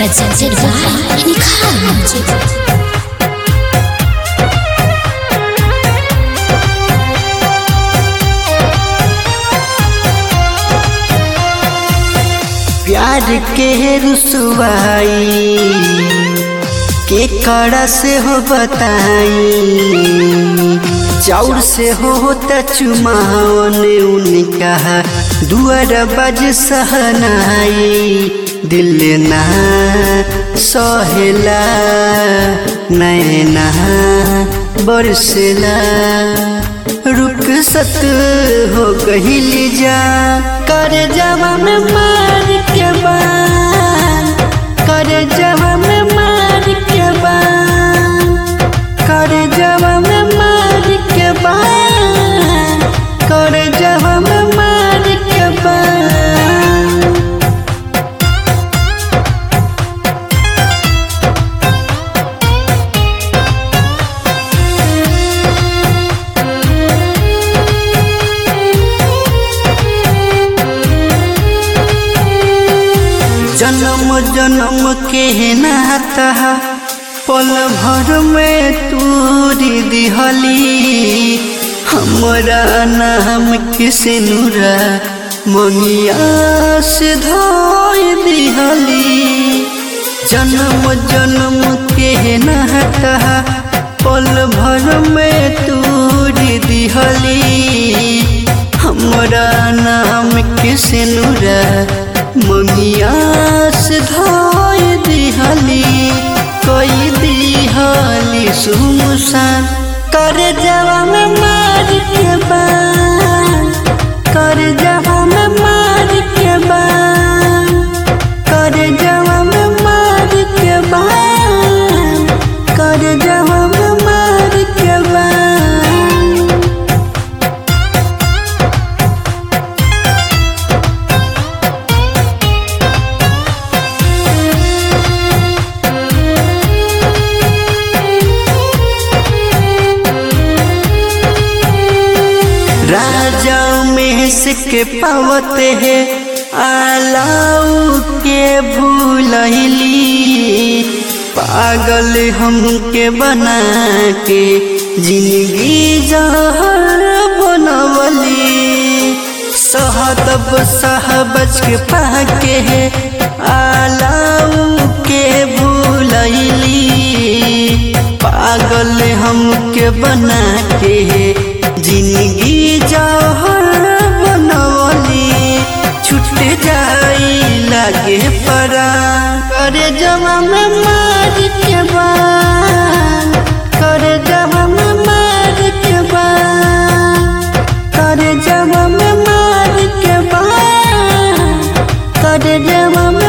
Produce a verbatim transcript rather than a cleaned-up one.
presented by Nikhar Music. प्यार के रुसवाई के कड़ा से हो बताई, चाउर से हो होता चुमावन उनका दुआर बज सहनाई, दिल ना सहेला नैना बरसेला, रुक सत हो गहिल जा कर जवा में मार के बान, कर जवा में मार के बान, कर जवा में मार के बान, कर जवा में मार के बान। जन्म जन्म के नाता पल भर में तूरी दिहली, हमरा नाम किसे नूरा मंगिया से धोई दिहली। जन्म जन्म के नाता पल भर में तूरी दिहली, हमरा नाम किसे नूरा मंगिया से धोई दिहली, कोई दिहली सुमुसान कर जवा में मार के बान, कर जवा में मार के बान, कर जवा में मार के बान, कर जवा में मार के बान। राजा में के पावते है आलाऊ के भूलैली, पागल हमके बना के जिंदगी जहर बनवली, सहदब सहबज के पाके है आलाऊ के भूलैली, पागल हमके बना के जिंदगी जहर बनवली, छूट जाई लागे परा करे जवा में मार के बान, करे जवा में मार के बान, करे जवा में मार के बान, करे जवा में